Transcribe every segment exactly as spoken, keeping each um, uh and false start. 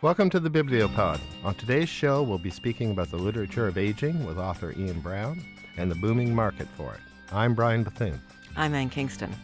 Welcome to the Bibliopod. On today's show, we'll be speaking about the literature of aging with author Ian Brown and the booming market for it. I'm Brian Bethune. I'm Ann Kingston.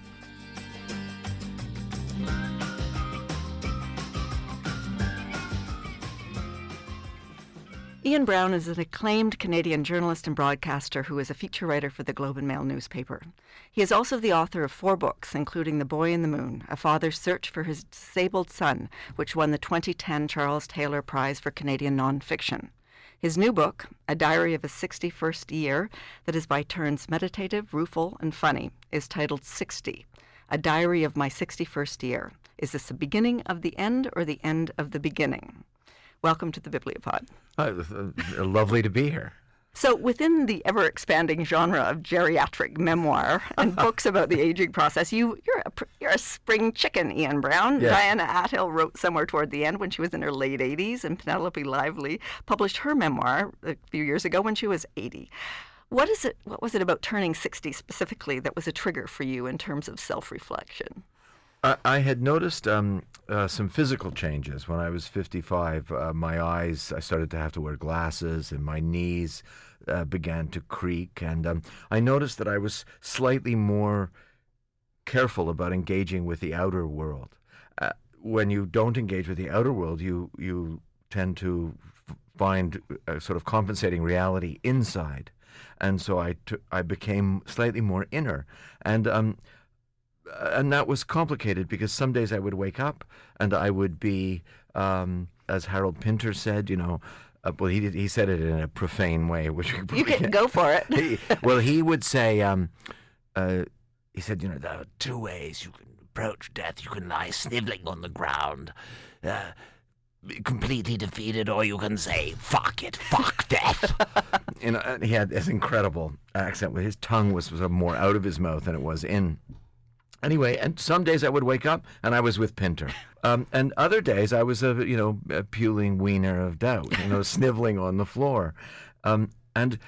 Ian Brown is an acclaimed Canadian journalist and broadcaster who is a feature writer for the Globe and Mail newspaper. He is also the author of four books, including The Boy in the Moon, A Father's Search for His Disabled Son, which won the twenty ten Charles Taylor Prize for Canadian Nonfiction. His new book, A Diary of a sixty-first Year, that is by turns meditative, rueful, and funny, is titled sixty, A Diary of My sixty-first Year. Is this the beginning of the end or the end of the beginning? Welcome to the Bibliopod. Oh, uh, lovely to be here. So within the ever-expanding genre of geriatric memoir and books about the aging process, you, you're, a, you're a spring chicken, Ian Brown. Yes. Diana Athill wrote somewhere toward the end when she was in her late eighties, and Penelope Lively published her memoir a few years ago when she was eighty. What is it? What was it about turning sixty specifically that was a trigger for you in terms of self-reflection? I, I had noticed um, uh, some physical changes when I was fifty-five. Uh, my eyes, I started to have to wear glasses, and my knees uh, began to creak. And um, I noticed that I was slightly more careful about engaging with the outer world. Uh, when you don't engage with the outer world, you you tend to f- find a sort of compensating reality inside. And so I, t- I became slightly more inner. And um, And that was complicated because some days I would wake up and I would be, um, as Harold Pinter said, you know, uh, well, he did, he said it in a profane way, which we You can go for it. he, well, he would say, um, uh, he said, you know, there are two ways you can approach death. You can lie sniveling on the ground, uh, completely defeated, or you can say, fuck it, fuck death. You know, and he had this incredible accent where his tongue was sort of more out of his mouth than it was in. Anyway, and some days I would wake up and I was with Pinter. Um, and other days I was a, you know, a puling wiener of doubt, you know, sniveling on the floor. Um, and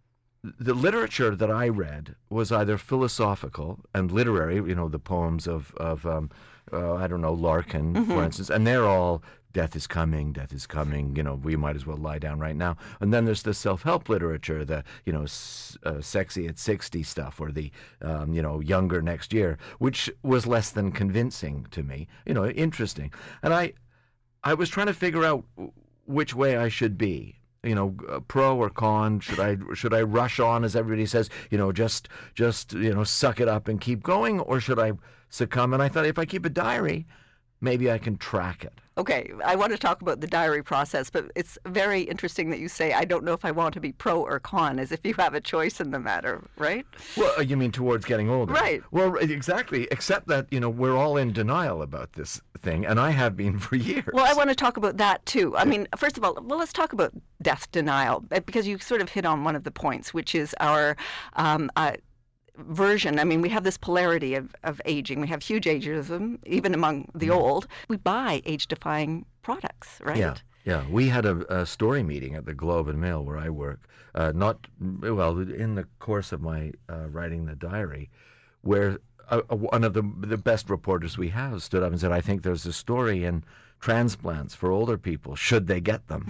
the literature that I read was either philosophical and literary, you know, the poems of, of um, uh, I don't know, Larkin, mm-hmm. for instance, and they're all, death is coming, death is coming, you know, we might as well lie down right now. And then there's the self-help literature, the, you know, s- uh, sexy at sixty stuff, or the, um, you know, younger next year, which was less than convincing to me, you know, interesting. And I, I was trying to figure out which way I should be. You know, uh, pro or con? Should I should I rush on, as everybody says? You know, just just you know, suck it up and keep going, or should I succumb? And I thought, if I keep a diary, maybe I can track it. Okay, I want to talk about the diary process, but it's very interesting that you say, I don't know if I want to be pro or con, as if you have a choice in the matter, right? Well, you mean towards getting older? Right. Well, exactly, except that, you know, we're all in denial about this thing, and I have been for years. Well, I want to talk about that, too. I mean, first of all, well, let's talk about death denial, because you sort of hit on one of the points, which is our... Um, uh, version. I mean, we have this polarity of, of aging. We have huge ageism, even among the mm. old. We buy age-defying products, right? Yeah, yeah. We had a, a story meeting at the Globe and Mail where I work, uh, not, well, in the course of my uh, writing the diary, where uh, one of the the best reporters we have stood up and said, I think there's a story in transplants for older people, should they get them.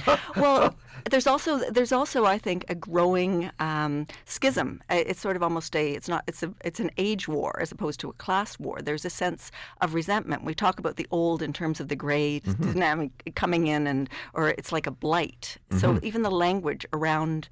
Well, there's also there's also I think a growing um, schism. It's sort of almost a it's not it's a it's an age war as opposed to a class war. There's a sense of resentment. We talk about the old in terms of the gray mm-hmm. dynamic coming in, and or it's like a blight. Mm-hmm. So even the language around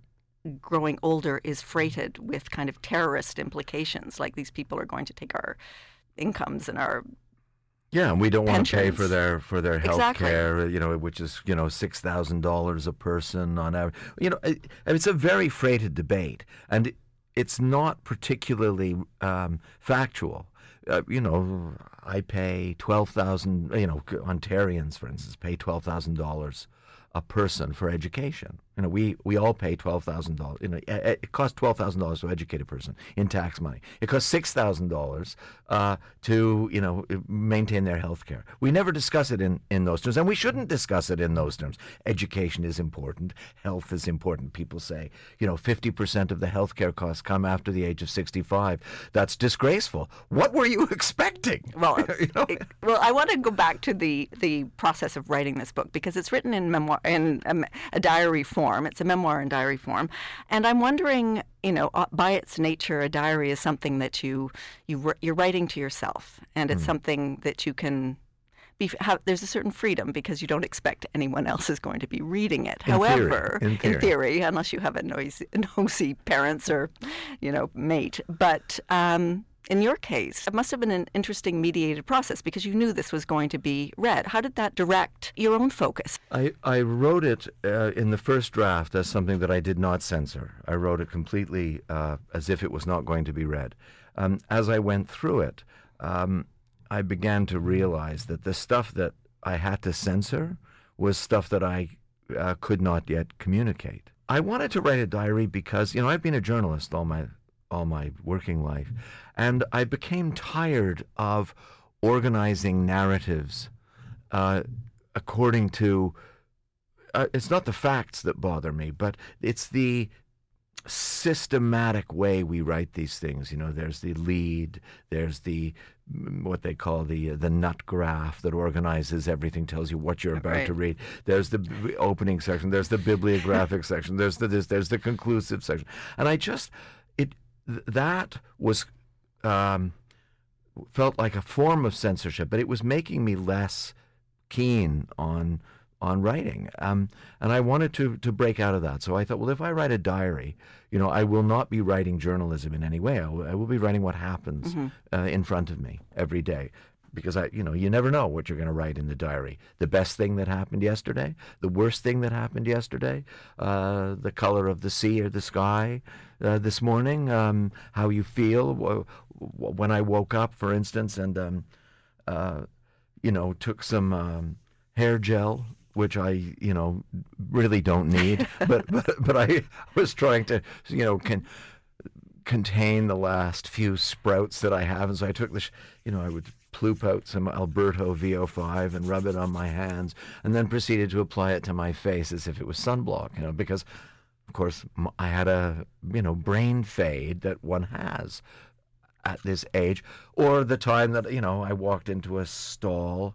growing older is freighted with kind of terrorist implications, like these people are going to take our incomes and our Yeah, and we don't want to pay pensions. for their for their health Exactly. care, you know, which is, you know, six thousand dollars a person on average. You know, it, it's a very freighted debate, and it's not particularly um, factual. Uh, you know, I pay twelve thousand. You know, Ontarians, for instance, pay twelve thousand dollars a person for education. You know, we, we all pay twelve thousand dollars. You know, it costs twelve thousand dollars to educate a person in tax money. It costs six thousand dollars uh, to, you know, maintain their health care. We never discuss it in, in those terms, and we shouldn't discuss it in those terms. Education is important. Health is important. People say, you know, fifty percent of the health care costs come after the age of sixty-five. That's disgraceful. What were you expecting? Well, you know? it, well, I want to go back to the, the process of writing this book, because it's written in memoir in a, a diary form. It's a memoir in diary form, and I'm wondering, you know, uh, by its nature, a diary is something that you you you're writing to yourself, and it's mm. something that you can be. Have, there's a certain freedom because you don't expect anyone else is going to be reading it. In However, theory, in, theory. in theory, unless you have a noisy, nosy parents or, you know, mate, but. Um, In your case, it must have been an interesting mediated process because you knew this was going to be read. How did that direct your own focus? I, I wrote it uh, in the first draft as something that I did not censor. I wrote it completely uh, as if it was not going to be read. Um, as I went through it, um, I began to realize that the stuff that I had to censor was stuff that I uh, could not yet communicate. I wanted to write a diary because, you know, I've been a journalist all my all my working life, and I became tired of organizing narratives uh, according to, uh, it's not the facts that bother me, but it's the systematic way we write these things. You know, there's the lead, there's the, what they call the the nut graph that organizes everything, tells you what you're about right. to read. There's the b- opening section, there's the bibliographic section, there's the this, there's the conclusive section. And I just, it, that was um, felt like a form of censorship, but it was making me less keen on on writing, um, and I wanted to to break out of that. So I thought, well, if I write a diary, you know, I will not be writing journalism in any way. I will, I will be writing what happens mm-hmm. uh, in front of me every day. Because, I, you know, you never know what you're going to write in the diary. The best thing that happened yesterday, the worst thing that happened yesterday, uh, the color of the sea or the sky uh, this morning, um, how you feel. W- w- when I woke up, for instance, and, um, uh, you know, took some um, hair gel, which I, you know, really don't need. but, but but I was trying to, you know, can contain the last few sprouts that I have. And so I took this, you know, I would ploop out some Alberto V O five and rub it on my hands, and then proceeded to apply it to my face as if it was sunblock, you know, because, of course, I had a, you know, brain fade that one has at this age. Or the time that, you know, I walked into a stall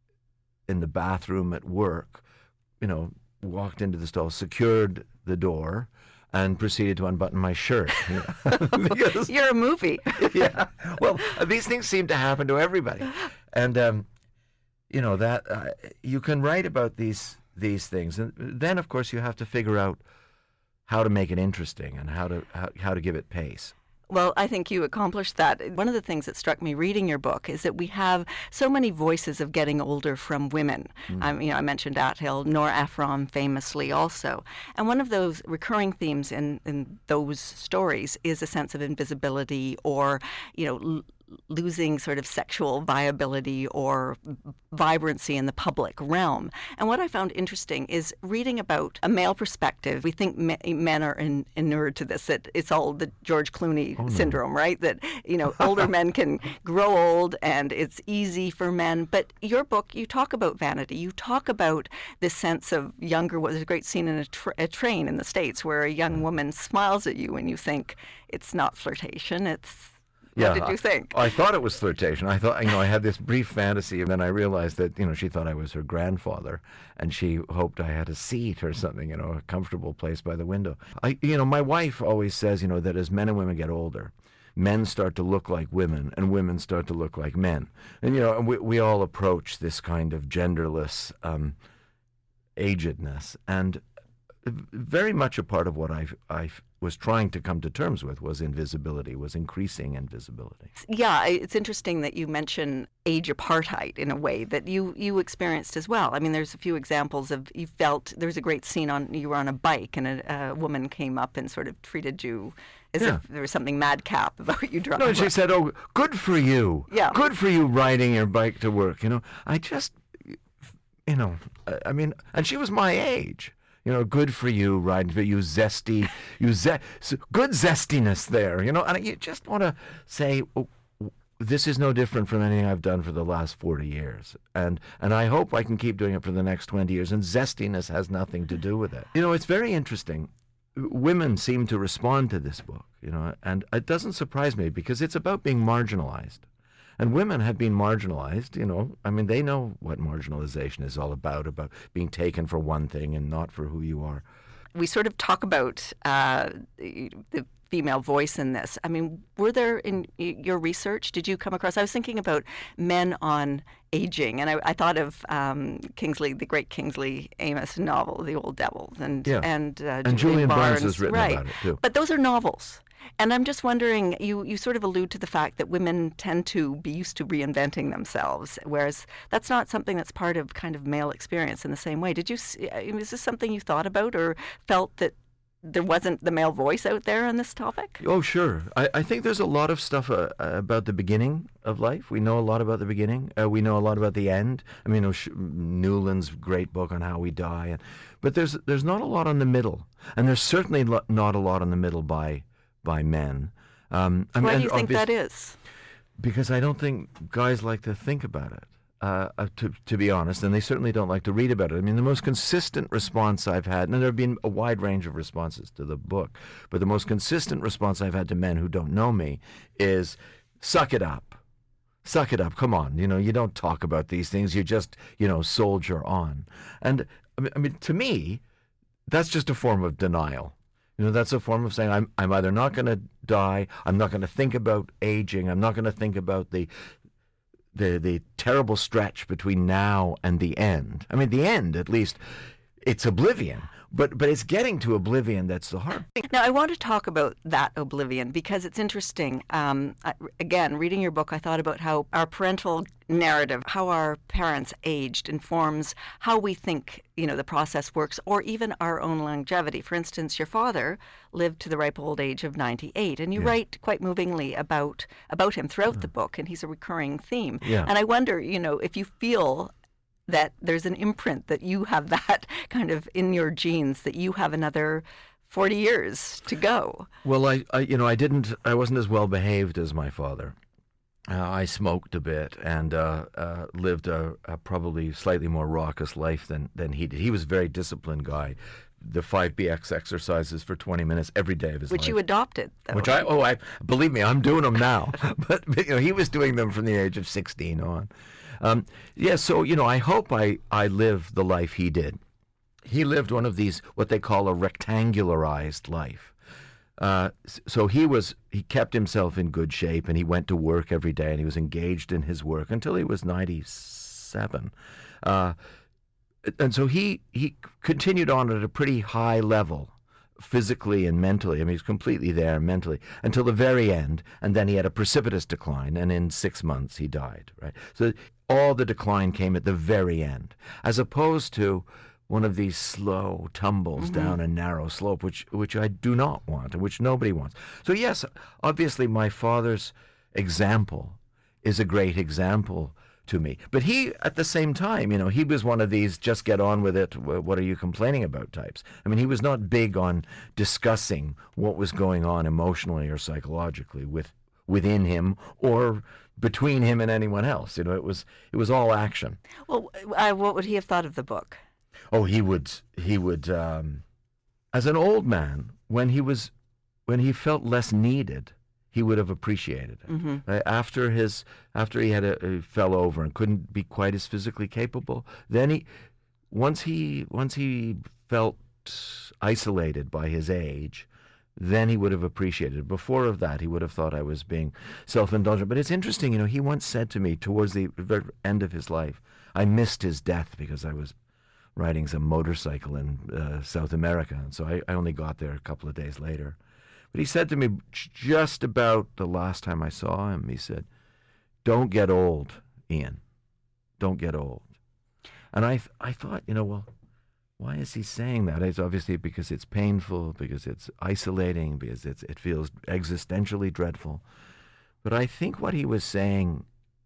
in the bathroom at work, you know, walked into the stall, secured the door, and proceeded to unbutton my shirt. You know? Because, you're a movie. Yeah. Well, these things seem to happen to everybody, and um, you know that uh, you can write about these these things, and then of course you have to figure out how to make it interesting and how to how, how to give it pace. Well, I think you accomplished that. One of the things that struck me reading your book is that we have so many voices of getting older from women. Mm. Um, you know, I mentioned Athill, Nora Ephron famously also. And one of those recurring themes in, in those stories is a sense of invisibility or, you know, l- losing sort of sexual viability or vibrancy in the public realm. And what I found interesting is reading about a male perspective. We think me- men are in, inured to this, that it's all the George Clooney oh, no. syndrome, right? That, you know, older men can grow old and it's easy for men. But your book, you talk about vanity. You talk about this sense of younger, well, there's a great scene in a, tra- a train in the States where a young woman smiles at you and you think it's not flirtation, it's Yeah, what did you think? I, I thought it was flirtation. I thought, you know, I had this brief fantasy, and then I realized that, you know, she thought I was her grandfather, and she hoped I had a seat or something, you know, a comfortable place by the window. I, you know, my wife always says, you know, that as men and women get older, men start to look like women, and women start to look like men. And, you know, we, we all approach this kind of genderless um, agedness, and very much a part of what I I was trying to come to terms with was invisibility, was increasing invisibility. Yeah, it's interesting that you mention age apartheid in a way that you, you experienced as well. I mean, there's a few examples of you felt, there's a great scene on, you were on a bike and a, a woman came up and sort of treated you as yeah. if there was something madcap about you driving. No, she said, oh, good for you. Yeah. Good for you riding your bike to work. You know, I just, you know, I mean, and she was my age. You know, good for you, right? For you zesty, you ze- good zestiness there. You know, and you just want to say, oh, this is no different from anything I've done for the last forty years. And and I hope I can keep doing it for the next twenty years. And zestiness has nothing to do with it. You know, it's very interesting. Women seem to respond to this book, you know, and it doesn't surprise me because it's about being marginalized. And women have been marginalized, you know. I mean, they know what marginalization is all about, about being taken for one thing and not for who you are. We sort of talk about uh, the female voice in this. I mean, were there in your research, did you come across, I was thinking about men on aging, and I, I thought of um, Kingsley, the great Kingsley Amis novel, The Old Devil, and yeah. and, uh, and Julian Barnes, Barnes has written right. about it too. But those are novels. And I'm just wondering, you, you sort of allude to the fact that women tend to be used to reinventing themselves, whereas that's not something that's part of kind of male experience in the same way. Did you, is this something you thought about or felt that there wasn't the male voice out there on this topic? Oh, sure. I, I think there's a lot of stuff uh, about the beginning of life. We know a lot about the beginning. Uh, we know a lot about the end. I mean, Newland's great book on how we die. And, but there's there's not a lot on the middle. And there's certainly lo- not a lot on the middle by by men. Um, I Why mean, do you think that is? Because I don't think guys like to think about it. Uh, uh, to, to be honest, and they certainly don't like to read about it. I mean, the most consistent response I've had, and there have been a wide range of responses to the book, but the most consistent response I've had to men who don't know me is, suck it up. Suck it up. Come on. You know, you don't talk about these things. You just, you know, soldier on. And, I mean, I mean to me, that's just a form of denial. You know, that's a form of saying, I'm, I'm either not going to die, I'm not going to think about aging, I'm not going to think about the the the terrible stretch between now and the end. I mean, the end, at least, it's oblivion. But but it's getting to oblivion that's the hard thing. Now, I want to talk about that oblivion because it's interesting. Um, I, again, reading your book, I thought about how our parental narrative, how our parents aged, informs how we think, you know, the process works, or even our own longevity. For instance, your father lived to the ripe old age of ninety-eight, and you yeah. write quite movingly about about him throughout yeah. the book, and he's a recurring theme. Yeah. And I wonder, you know, if you feel that there's an imprint that you have that kind of in your genes, that you have another forty years to go. Well, I, I you know, I didn't, I wasn't as well behaved as my father. Uh, I smoked a bit and uh, uh, lived a, a probably slightly more raucous life than, than he did. He was a very disciplined guy. The five B X exercises for twenty minutes every day of his Which life. Which you adopted, though. Which I, oh, I believe me, I'm doing them now. but, but, you know, he was doing them from the age of sixteen on. Um, yeah, so, you know, I hope I, I live the life he did. He lived one of these, what they call a rectangularized life. Uh, so he was, he kept himself in good shape, and he went to work every day, and he was engaged in his work until he was ninety-seven. Uh, and so he, he continued on at a pretty high level, physically and mentally. I mean, he's completely there mentally until the very end, and then he had a precipitous decline, and in six months he died, right? So all the decline came at the very end, as opposed to one of these slow tumbles mm-hmm. down a narrow slope, which which I do not want, and which nobody wants. So yes, obviously my father's example is a great example to me. But he, at the same time, you know, he was one of these just get on with it, what are you complaining about types. I mean, he was not big on discussing what was going on emotionally or psychologically with within him or between him and anyone else. You know, it was it was all action. Well, uh, what would he have thought of the book? Oh, he would he would um, as an old man, when he was when he felt less needed, he would have appreciated it. Mm-hmm. Uh, after his after he had a, a fell over and couldn't be quite as physically capable, then he once he once he felt isolated by his age, then he would have appreciated it. Before of that, he would have thought I was being self-indulgent. But it's interesting, you know, he once said to me towards the very end of his life, I missed his death because I was riding some motorcycle in uh, South America, and so I, I only got there a couple of days later. But he said to me just about the last time I saw him, he said, don't get old, Ian. Don't get old. And I th- I thought, you know, well, why is he saying that? It's obviously because it's painful, because it's isolating, because it's, it feels existentially dreadful. But I think what he was saying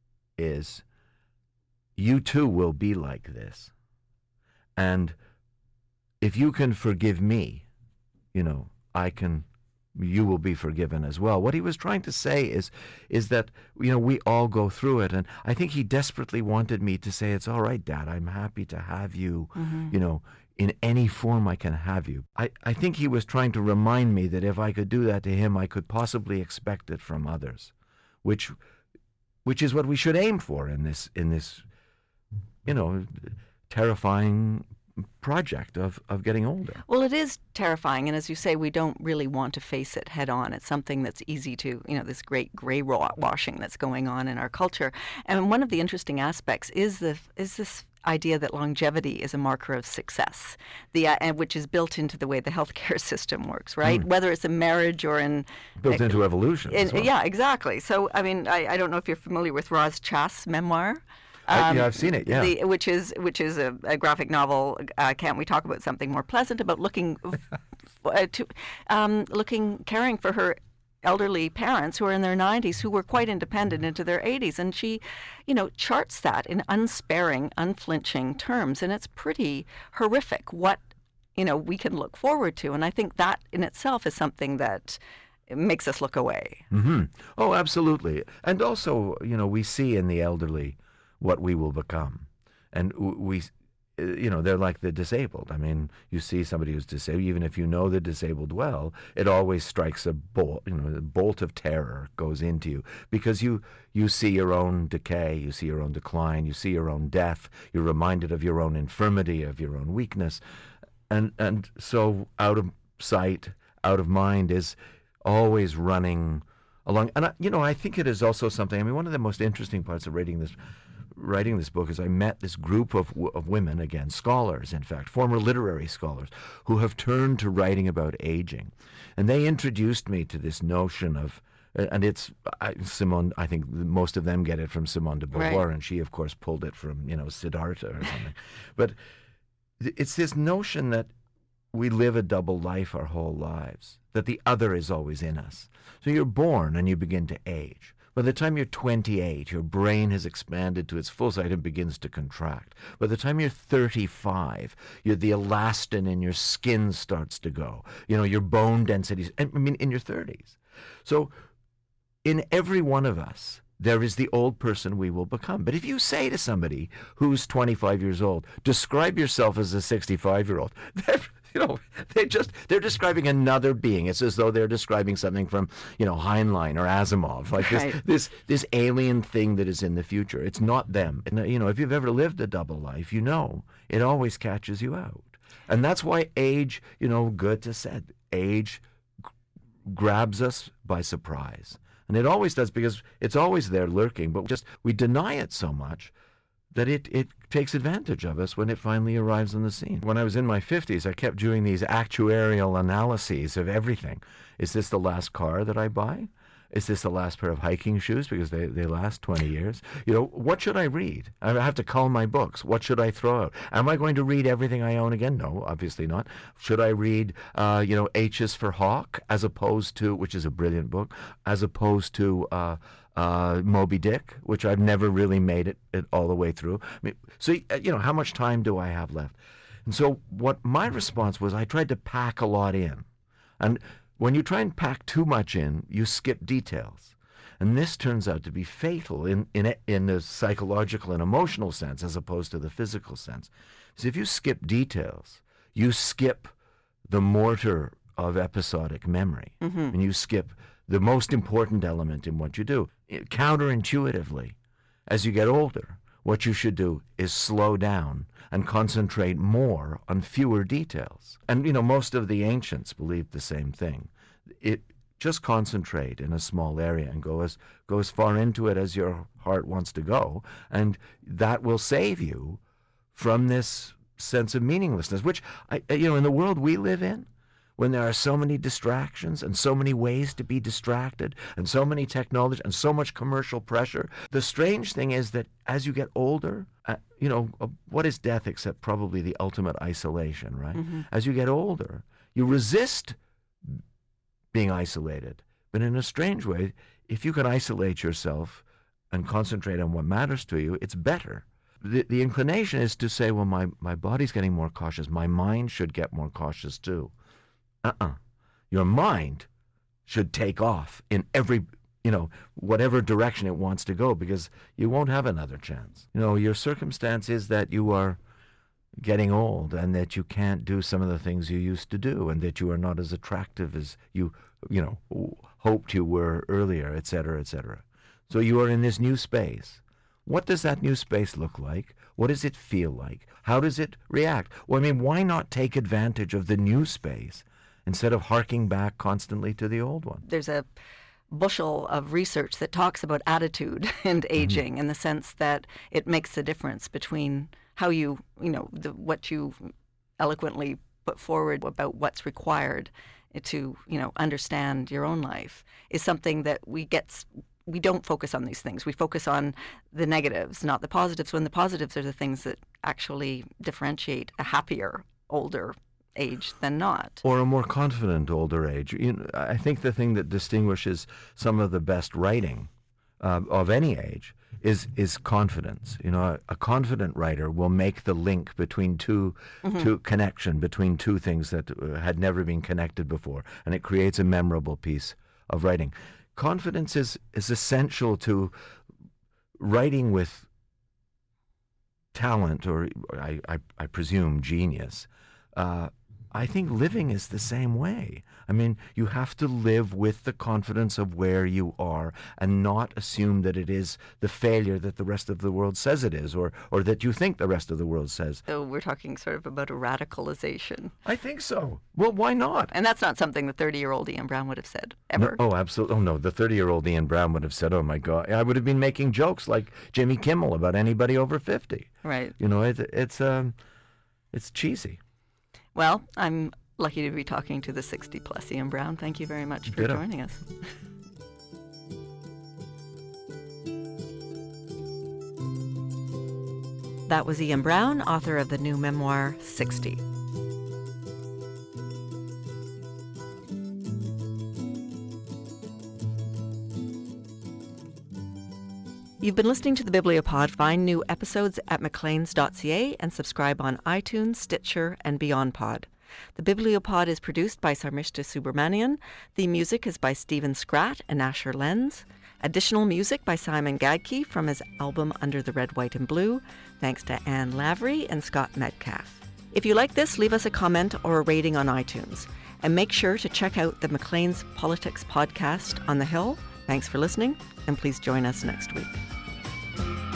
is, you too will be like this. And if you can forgive me, you know, I can, you will be forgiven as well. What he was trying to say is, is that, you know, we all go through it. And I think he desperately wanted me to say, it's all right, Dad, I'm happy to have you, mm-hmm. you know, in any form I can have you. I, I think he was trying to remind me that if I could do that to him, I could possibly expect it from others, which, which is what we should aim for in this, in this, you know, terrifying project of, of getting older. Well, it is terrifying, and as you say, we don't really want to face it head on. It's something that's easy to, you know, this great gray washing that's going on in our culture. And one of the interesting aspects is the is this idea that longevity is a marker of success, the uh, and which is built into the way the healthcare system works, right? Mm. Whether it's in marriage or in built uh, into evolution. In, as well. Yeah, exactly. So, I mean, I, I don't know if you're familiar with Roz Chast's memoir. Um, yeah, I've seen it. Yeah, the, which is which is a, a graphic novel. Uh, Can't we talk about something more pleasant? About looking, uh, to, um, looking, caring for her elderly parents who are in their nineties, who were quite independent into their eighties, and she, you know, charts that in unsparing, unflinching terms, and it's pretty horrific what, you know, we can look forward to, and I think that in itself is something that makes us look away. Mm-hmm. Oh, absolutely, and also, you know, we see in the elderly what we will become. And we, you know, they're like the disabled. I mean, you see somebody who's disabled, even if you know the disabled well, it always strikes a bolt, you know, a bolt of terror goes into you because you, you see your own decay, you see your own decline, you see your own death, you're reminded of your own infirmity, of your own weakness. And, and so out of sight, out of mind is always running along. And, I, you know, I think it is also something, I mean, one of the most interesting parts of reading this writing this book is I met this group of of women, again, scholars, in fact, former literary scholars, who have turned to writing about aging. And they introduced me to this notion of, and it's, I, Simone, I think most of them get it from Simone de Beauvoir, right. And she, of course, pulled it from, you know, Siddhartha or something. But it's this notion that we live a double life our whole lives, that the other is always in us. So you're born and you begin to age. By the time you're twenty-eight, your brain has expanded to its full size and begins to contract. By the time you're thirty-five, you're, the elastin in your skin starts to go. You know, your bone densities, I mean, in your thirties. So in every one of us, there is the old person we will become. But if you say to somebody who's twenty-five years old, describe yourself as a sixty-five-year-old, they're, you know, they just, they're describing another being. It's as though they're describing something from, you know, Heinlein or Asimov, like right. this, this, this alien thing that is in the future. It's not them. And, you know, if you've ever lived a double life, you know, it always catches you out. And that's why age, you know, Goethe said, age g- grabs us by surprise. And it always does, because it's always there lurking, but just we deny it so much that it, it takes advantage of us when it finally arrives on the scene. When I was in my fifties, I kept doing these actuarial analyses of everything. Is this the last car that I buy? Is this the last pair of hiking shoes, because they, they last twenty years? You know, what should I read? I have to cull my books. What should I throw out? Am I going to read everything I own again? No, obviously not. Should I read, uh, you know, H is for Hawk, as opposed to, which is a brilliant book, as opposed to uh, uh, Moby Dick, which I've never really made it, it all the way through. I mean, so, you know, how much time do I have left? And so what my response was, I tried to pack a lot in. And when you try and pack too much in, you skip details. And this turns out to be fatal in, in, in the psychological and emotional sense, as opposed to the physical sense. So if you skip details, you skip the mortar of episodic memory. Mm-hmm. And you skip the most important element in what you do. Counterintuitively, as you get older, what you should do is slow down and concentrate more on fewer details. And, you know, most of the ancients believed the same thing. It just concentrate in a small area and go as go as far into it as your heart wants to go, and that will save you from this sense of meaninglessness, which, I, you know, in the world we live in, when there are so many distractions and so many ways to be distracted and so many technology and so much commercial pressure. The strange thing is that as you get older, uh, you know, uh, what is death except probably the ultimate isolation, right? Mm-hmm. As you get older, you resist being isolated. But in a strange way, if you can isolate yourself and concentrate on what matters to you, it's better. the, the inclination is to say, well, my, my body's getting more cautious. My mind should get more cautious too. Uh-uh. Your mind should take off in every, you know, whatever direction it wants to go, because you won't have another chance. You know, your circumstance is that you are getting old and that you can't do some of the things you used to do and that you are not as attractive as you, you know, hoped you were earlier, et cetera, et cetera. So you are in this new space. What does that new space look like? What does it feel like? How does it react? Well, I mean, why not take advantage of the new space instead of harking back constantly to the old one? There's a bushel of research that talks about attitude and aging, mm-hmm. in the sense that it makes a difference between how you, you know, the, what you eloquently put forward about what's required to, you know, understand your own life is something that we get. We don't focus on these things. We focus on the negatives, not the positives, when the positives are the things that actually differentiate a happier, older age than not. Or a more confident older age. You know, I think the thing that distinguishes some of the best writing uh, of any age is is confidence. You know, a, a confident writer will make the link between two, mm-hmm. two connection between two things that uh, had never been connected before, and it creates a memorable piece of writing. Confidence is, is essential to writing with talent, or I, I, I presume genius. Uh, I think living is the same way. I mean, you have to live with the confidence of where you are and not assume that it is the failure that the rest of the world says it is, or, or that you think the rest of the world says. So we're talking sort of about a radicalization. I think so. Well, why not? And that's not something the thirty-year-old Ian Brown would have said, ever. No, oh, absolutely. Oh, no. The thirty-year-old Ian Brown would have said, oh, my God. I would have been making jokes like Jimmy Kimmel about anybody over fifty. Right. You know, it, it's um, it's cheesy. Well, I'm lucky to be talking to the sixty-plus Ian Brown. Thank you very much for Ditto. joining us. That was Ian Brown, author of the new memoir, sixty. You've been listening to the Bibliopod. Find new episodes at macleans dot c a and subscribe on iTunes, Stitcher, and BeyondPod. The Bibliopod is produced by Sarmishta Subramanian. The music is by Stephen Scratt and Asher Lenz. Additional music by Simon Gadke from his album Under the Red, White, and Blue. Thanks to Anne Lavery and Scott Metcalf. If you like this, leave us a comment or a rating on iTunes. And make sure to check out the Maclean's Politics podcast on the Hill. Thanks for listening, and please join us next week.